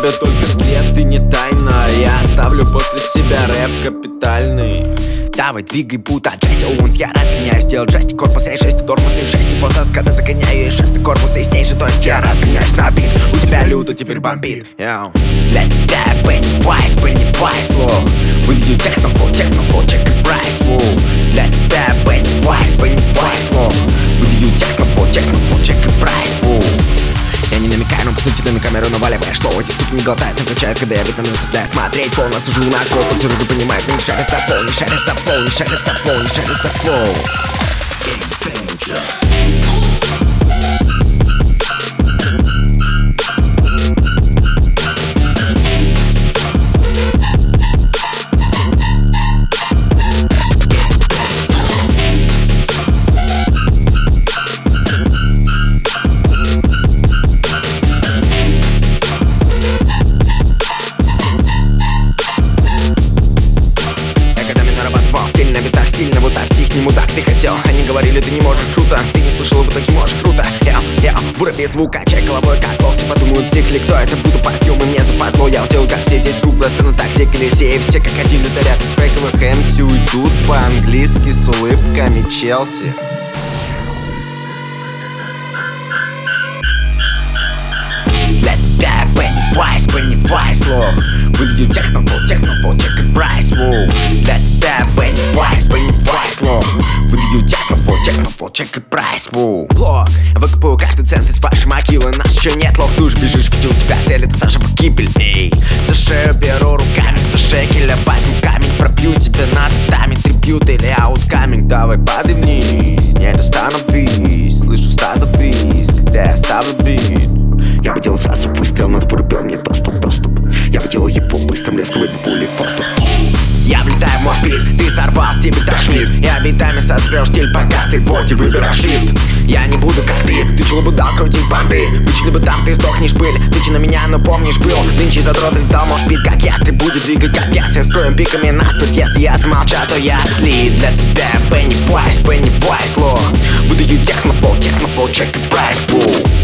тебя только след и не тайна. Я оставлю после себя рэп капитальный. Давай, двигай, будто Джесси Оуэнс. Я разгоняюсь, делать жести корпуса и жести тормоза и жести позаст, когда загоняю и жесты корпуса и снейши. То есть я разгоняюсь на бит. У тебя люто теперь бомбит. Для тебя Pennywise лох. Выйдет технофлоу, чек и прайс. Для тебя Pennywise лох. Выйдет технофлоу, чек и прайс. Я не намекаю, но по сути ты на камеру наваливаешь, что эти суки не глотают, не включают, когда я битами заставляю смотреть пол. Насажу на кол, пацаны понимают, не шарится пол, не шарится пол, не шарится пол, не шарится пол. Стиль на битах, стильно вот так, стих не мудак, ты хотел. Они говорили, ты не можешь, круто. Ты не слышал, вот таки можешь, круто. Воробей звук, качай головой, как лох. Подумают цикли, кто это, буду подъем, и мне западло. Я удел, как все здесь круг, просто на тактике все. И все как один ударят из фейковых МС уйдут по-английски с улыбками Челси. Для тебя Pennywise лох. Выйдет технофлоу, чек и прайс. Для тебя Pennywise лох. Выйдет технофлоу, чек и прайс. Блок, выкопаю каждый цент из вашей могилы. Нас еще нет, лох, ты уж бежишь, где у тебя цель, это Саша погибель. Эй, за шею беру руками, за шекеля возьму камень. Пробью тебе на татами, трибьют или ауткаминг. Давай падай вниз, не остановись. Слышу стадо бриз, когда я ставлю бит. Я бы делал сразу выстрел, но вырубил мне доступ. Я бы делал его быстрым, лесковой пулей форту. Я влетаю в мой бит, ты сорвался, тебе тошнит. Я битами сотрешь стиль, пока ты вроде выбираешь shift. Я не буду как ты чего бы дал крутить банды. Вычли бы там, ты сдохнешь пыль. Нынче на меня, но помнишь, был. Нынче задрот, ты дал, может бит, как ястреб будет двигать, как я. Всем строим пиками наспорт, если я замолчал, то я слит. Для тебя Pennywise лох. Выдаю технофлоу, чек и прайс.